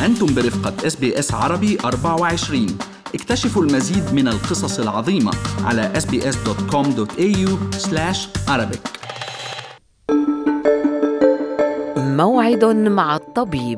أنتم برفقة SBS عربي 24. اكتشفوا المزيد من القصص العظيمة على sbs.com.au/arabic. موعد مع الطبيب.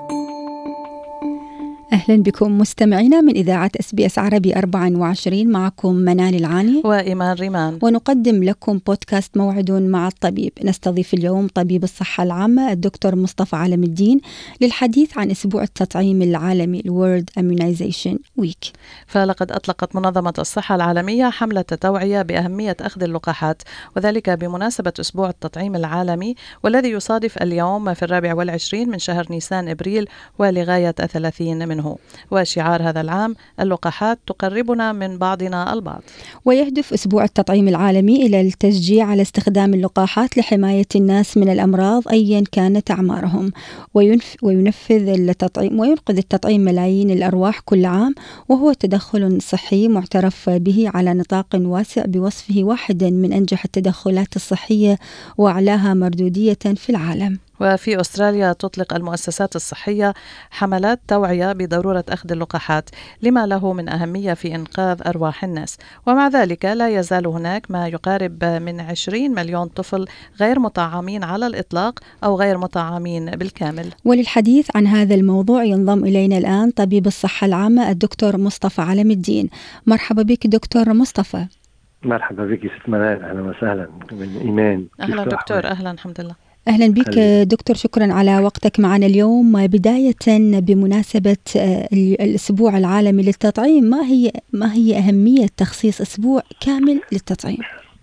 أهلا بكم مستمعينا من إذاعة SBS عربي 24. معكم منال العاني وإيمان ريمان، ونقدم لكم بودكاست موعد مع الطبيب. نستضيف اليوم طبيب الصحة العامة الدكتور مصطفى علم الدين للحديث عن أسبوع التطعيم العالمي World Immunization Week. فلقد أطلقت منظمة الصحة العالمية حملة توعية بأهمية أخذ اللقاحات، وذلك بمناسبة أسبوع التطعيم العالمي، والذي يصادف اليوم في 24 من شهر نيسان إبريل ولغاية 30 منه. وشعار هذا العام: اللقاحات تقربنا من بعضنا البعض. ويهدف أسبوع التطعيم العالمي إلى التشجيع على استخدام اللقاحات لحماية الناس من الأمراض أيا كانت أعمارهم، وينقذ التطعيم ملايين الأرواح كل عام، وهو تدخل صحي معترف به على نطاق واسع بوصفه واحدا من أنجح التدخلات الصحية وأعلاها مردودية في العالم. وفي أستراليا تطلق المؤسسات الصحية حملات توعية بضرورة أخذ اللقاحات لما له من أهمية في إنقاذ أرواح الناس، ومع ذلك لا يزال هناك ما يقارب من 20 مليون طفل غير مطعمين على الإطلاق أو غير مطعمين بالكامل. وللحديث عن هذا الموضوع ينضم إلينا الآن طبيب الصحة العامة الدكتور مصطفى علم الدين. مرحبا بك دكتور مصطفى. مرحبا بك ست منال، أهلا وسهلا. من إيمان. أهلا دكتور. أهلا، الحمد لله. أهلا بك دكتور، شكرا على وقتك معنا اليوم. بداية بمناسبة الأسبوع العالمي للتطعيم، ما هي أهمية تخصيص أسبوع كامل للتطعيم؟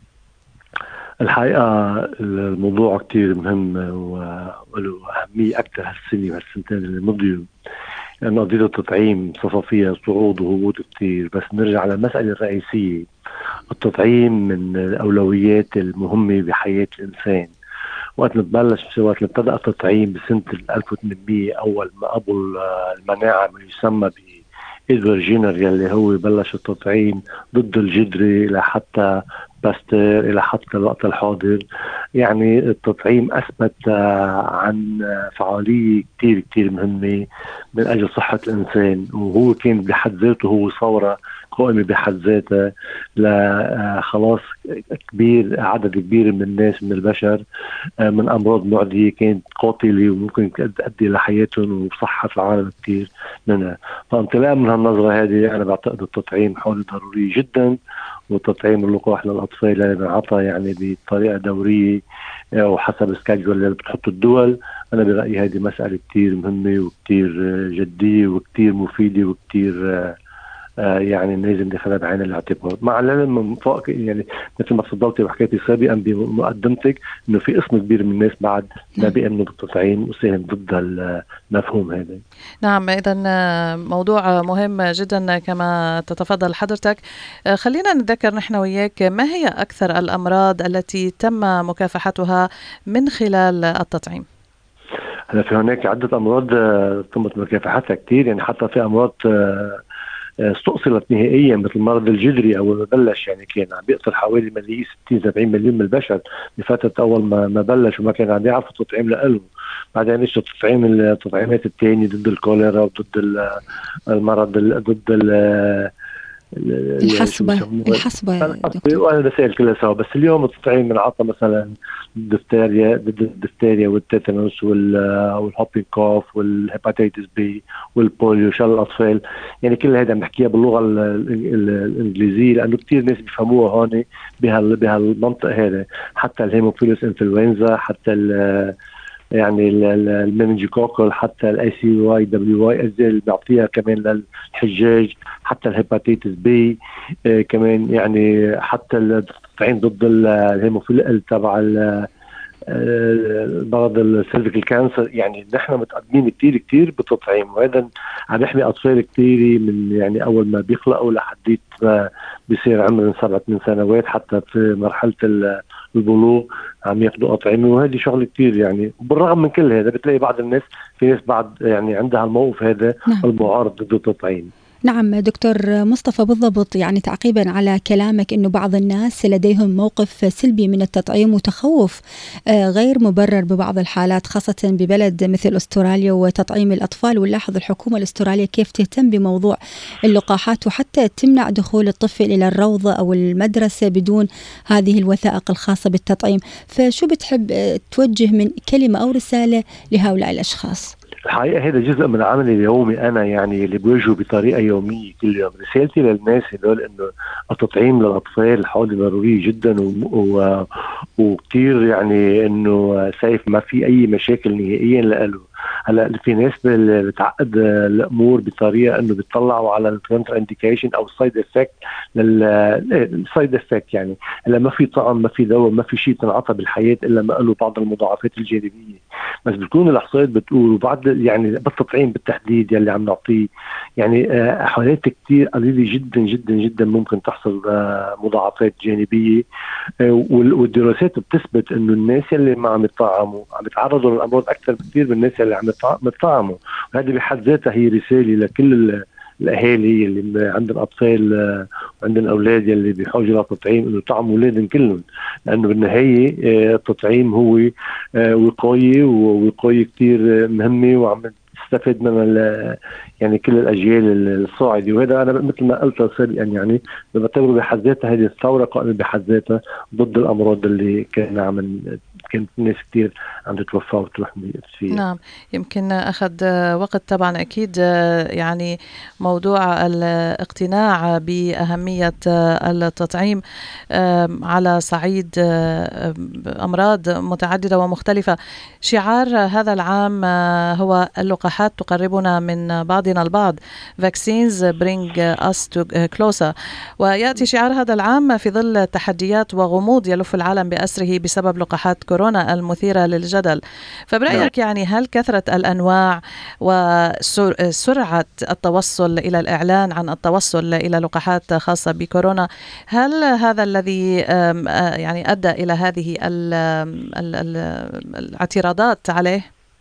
الحقيقة الموضوع كتير مهم وله أهمية أكثر هالسنة وهالسنتين اللي مضيوا، لأن قضية التطعيم صفى فيها صعود وهبوط كتير. بس نرجع على المسألة الرئيسية، التطعيم من الأولويات المهمة بحياة الإنسان. وقت ابتدأ التطعيم بسنة 1800، أول ما قبل المناعة ما يسمى إدوارد جينر، يلي هو بلش التطعيم ضد الجدري إلى حتى باستر إلى حتى الوقت الحاضر. يعني التطعيم أثبت عن فعالية كتير كتير مهمة من أجل صحة الإنسان، وهو كان بحد ذاته هو ثورة قائمة بحد ذاتها لخلاص كبير، عدد كبير من الناس من البشر من أمراض معدية كانت قاتلة وممكن تؤدي لحياتهم وصحة العالم كتير منها. فانطلاقا من هالنظرة هذه أنا بعتقد التطعيم حول ضروري جدا، وتطعيم اللقاح للأطفال اللي بنعطى يعني بطريقة دورية وحسب السكادجول اللي بتحط الدول. أنا برأيي هذه مسألة كتير مهمة وكتير جدية وكتير مفيدة وكتير يعني لازم ناخذها بعين الاعتبار، مع العلم من فوق يعني مثل ما تفضلتي وحكيتي سابقا بمقدمتك انه في قسم كبير من الناس بعد ما بيأمنوا بالتطعيم وساهم ضد المفهوم هذا. نعم، إذن موضوع مهم جدا كما تتفضل حضرتك. خلينا نتذكر نحن وياك ما هي أكثر الأمراض التي تم مكافحتها من خلال التطعيم؟ هلا في هناك عدة أمراض تمت مكافحتها كتير، يعني حتى في أمراض استؤصلت نهائيا مثل مرض الجدري أول ما بلش، يعني كان عم بيقتل حوالي 60-70 مليون من البشر بفترة أول ما بلش، وما كان عم يعرفوا التطعيم له. بعدين ايش التطعيمات الثانية ضد الكوليرا وضد المرض ضد الحصبة والمسائل كلها سوا. بس اليوم التطعيم بنعطى مثلا ضد الدفتيريا والتيتانوس والهوبينج كوف والهيباتيتس بي والبوليو شلل الأطفال. يعني كل هذا بنحكيها باللغة الإنجليزية لأنه كتير ناس بيفهموها هون بهالمنطق هذا. حتى الهيموفيلوس انفلونزا، حتى يعني المننجيكوكل، حتى الاي سي واي دبليو واي اللي بيعطيها كمان للحجاج، حتى الهيباتيتس بي كمان، يعني حتى التطعيم ضد الهيموفيل تبع مرض السيرفيكال كانسر. يعني نحن متقدمين كتير كتير بالتطعيم، وهذا عم يحمي أطفال كتير من يعني أول ما بيخلقوا لحديت ما بيصير عمرهم 7 سنوات، حتى في مرحلة البلوغ عم ياخدوا أطعمة. وهذه شغل كتير يعني. بالرغم من كل هذا بتلاقي بعض الناس، في ناس بعد يعني عندها الموقف هذا المعارض ضد التطعيم. نعم دكتور مصطفى، بالضبط. يعني تعقيبا على كلامك أنه بعض الناس لديهم موقف سلبي من التطعيم وتخوف غير مبرر ببعض الحالات، خاصة ببلد مثل أستراليا وتطعيم الأطفال. ونلاحظ الحكومة الأسترالية كيف تهتم بموضوع اللقاحات وحتى تمنع دخول الطفل إلى الروضة أو المدرسة بدون هذه الوثائق الخاصة بالتطعيم. فشو بتحب توجه من كلمة أو رسالة لهؤلاء الأشخاص؟ الحقيقة هذا جزء من عملي اليومي أنا، يعني اللي بواجهه بطريقة يومية كل يوم. رسالتي للناس هدول إنه التطعيم للأطفال حاجة ضرورية جدا وكتير يعني إنه سيف، ما في أي مشاكل نهائيا لإله. هلا في ناس بتعقد الامور بطريقه انه بيطلعوا على الكونتر انديكيشن او السايد افكت. السايد افكت يعني هلا ما في طعم، ما في دواء، ما في شيء تنعطى بالحياه الا ما له بعض المضاعفات الجانبيه. بس بتكون الاحصائيات بتقول، وبعد يعني بالتطعيم بالتحديد يلي عم نعطيه، يعني حالات كتير قليله جدا جدا جدا ممكن تحصل مضاعفات جانبيه. والدراسات بتثبت انه الناس اللي ما عم يطعموا عم يتعرضوا للامراض اكثر بكثير من الناس اللي عم يطعموا. وهذه بحد ذاتها هي رساله لكل الاهالي اللي عندهم اطفال وعندهم اولاد يلي بحاجه للتطعيم انه يطعموا اولادهم كلهم، لانه بالنهايه التطعيم هو وقايه كثير مهمه وعم تستفيد منها يعني كل الاجيال الصاعده. وهذا انا مثل ما قلت سابقا يعني بعتبره بحد ذاتها هذه الثوره قائمه بحد ذاتها ضد الامراض اللي كانت ناس كتير عم تتوفى وتروح فيها. نعم، يمكن أخذ وقت طبعا أكيد يعني موضوع الاقتناع بأهمية التطعيم على صعيد أمراض متعددة ومختلفة. شعار هذا العام هو اللقاحات تقربنا من بعضنا البعض. Vaccines bring us closer. ويأتي شعار هذا العام في ظل تحديات وغموض يلف العالم بأسره بسبب لقاحات كورونا المثيرة للجدل. فبرأيك يعني هل كثرة الأنواع وسرعة التوصل إلى الإعلان عن التوصل إلى لقاحات خاصة بكورونا، هل هذا الذي يعني أدى إلى هذه الاعتراضات عليه؟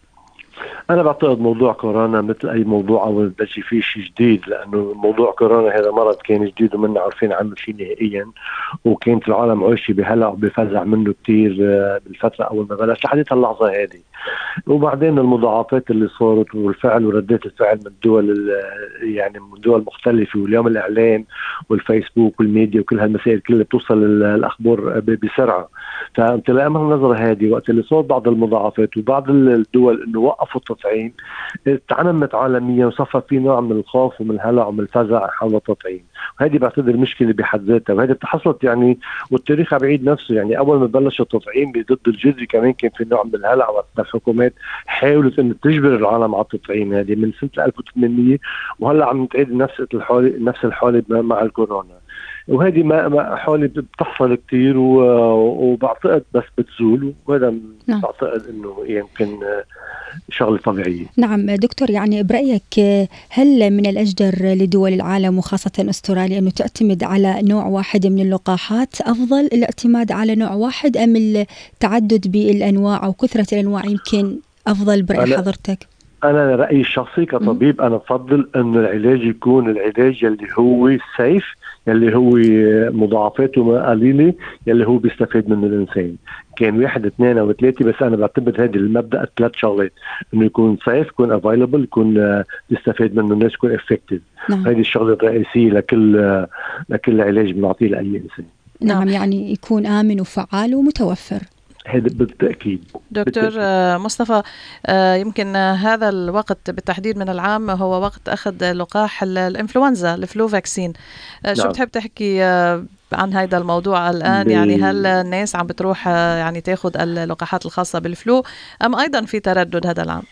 أنا بعتقد موضوع كورونا مثل أي موضوع أول بلش فيه شيء جديد، لأنه موضوع كورونا هذا مرض كان جديد ومنا عارفين عنه شيء نهائيا، وكانت العالم عايشة بهلع وبفزع منه كتير بالفترة أول ما بلش لحد اللحظة هذه. وبعدين المضاعفات اللي صارت والفعل وردات الفعل من الدول يعني من دول مختلفة، واليوم الإعلام والفيسبوك والميديا وكل هالمسائل كلها بتوصل الأخبار بسرعة. فأنت لأمر النظرة هذه وقت اللي صار بعض المضاعفات وبعض الدول إنه وقفوا التطعيم تعممت عالميا وصفى في نوع من الخوف ومن الهلع ومن الفزع حول التطعيم. وهذه بعتبر مشكلة بحد ذاتها، وهذه حصلت يعني والتاريخ بعيد نفسه. يعني أول ما بلش التطعيم ضد الجدري كمان كان في نوع من الهلع، والحكومات حاولت أن تجبر العالم على التطعيم هذه من سنة 1800، وهلا عم تعيد نفس الحالة مع الكورونا. وهذه ما حالة بتحصل كتير وبعتقد بس بتزول، وهذا بعتقد انه يمكن شغله طبيعيه. نعم دكتور، يعني برأيك هل من الأجدر لدول العالم وخاصة أستراليا أنه تعتمد على نوع واحد من اللقاحات؟ أفضل الاعتماد على نوع واحد أم التعدد بالأنواع أو كثرة الأنواع يمكن أفضل برأي حضرتك؟ أنا رأيي الشخصي كطبيب أنا بفضل أن العلاج يكون العلاج اللي هو سيف، اللي هو مضاعفاته قليلة، اللي هو بيستفيد منه الإنسان. كان 1 2 أو 3، بس أنا بعتبر هذه المبدأ 3 شغلات، إنه يكون سيف، يكون افايلبل، يكون بيستفيد منه الناس، يكون افكتيف. هذه الشغلة الرئيسية لكل علاج بنعطيه لأي إنسان. نعم، يعني يكون آمن وفعال ومتوفر. هذا بالتأكيد. دكتور مصطفى، يمكن هذا الوقت بالتحديد من العام هو وقت أخذ لقاح الإنفلونزا، الفلو فاكسين. شو بتحب تحكي عن هذا الموضوع الآن؟ يعني هل الناس عم بتروح يعني تاخد اللقاحات الخاصة بالفلو أم أيضا في تردد هذا العام؟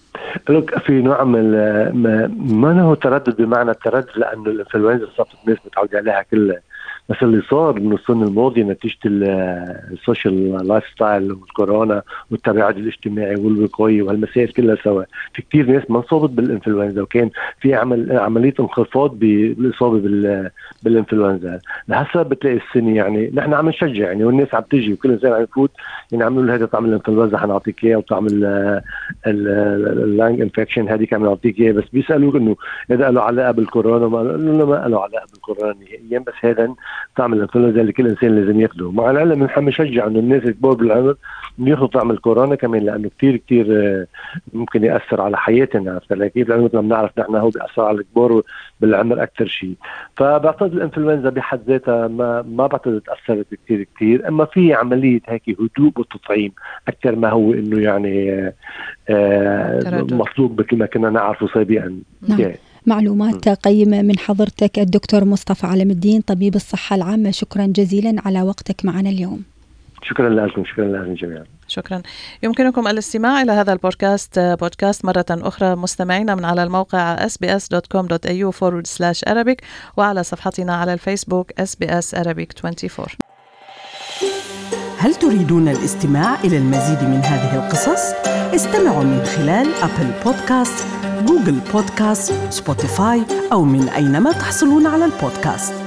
في نوع من ما هو تردد بمعنى التردد، لأنه الإنفلونزا صارت الناس متعودة عليها كلها، بس اللي صار من السنة الماضية نتيجة السوشيال لايف ستايل والكورونا والتباعد الاجتماعي والوقاية وهالمسائل كلها سوا، في كتير ناس ما انصابت بالإنفلونزا، وكان في عملية انخفاض بالإصابة بالإنفلونزا. لهسه بتلاقي السنة يعني نحن عم نشجع يعني، والناس عم تجي وكل إنسان عم يفوت يعني عملوا له هذا طعم الإنفلونزا حنعطيك إياه، وطعم اللانج انفكشن هذه كمان نعطيك إياه، بس بيسألوك إنه إذا له علاقة بالكورونا، ما له علاقة بالكورونا نهائيا، بس هذا طعم الانفلونزا اللي كل انسان لازم ياخده. مع العلم نحن بنشجع انه الناس الكبار بالعمر ياخذوا طعم الكورونا كمان، لانه كتير ممكن ياثر على حياتنا. عرفت كيف؟ لانه مثل ما بنعرف نحن هو بيأثر على الكبار بالعمر اكثر شيء. فبعتقد الانفلونزا بحد ذاتها ما بعتقد تاثرت كتير، اما في عمليه هيك هدوء بالتطعيم اكثر ما هو انه يعني مطلوب مثل ما كنا نعرفه سابقا. نعم. معلومات قيمة من حضرتك الدكتور مصطفى علم الدين طبيب الصحة العامة، شكرا جزيلا على وقتك معنا اليوم. شكرا لكم، شكرا لكم جميعا. شكرا. يمكنكم الاستماع إلى هذا بودكاست مرة أخرى مستمعينا من على الموقع sbs.com.au/Arabic وعلى صفحتنا على الفيسبوك SBS Arabic 24. هل تريدون الاستماع إلى المزيد من هذه القصص؟ استمعوا من خلال أبل بودكاست، جوجل بودكاست، سبوتيفاي أو من أينما تحصلون على البودكاست.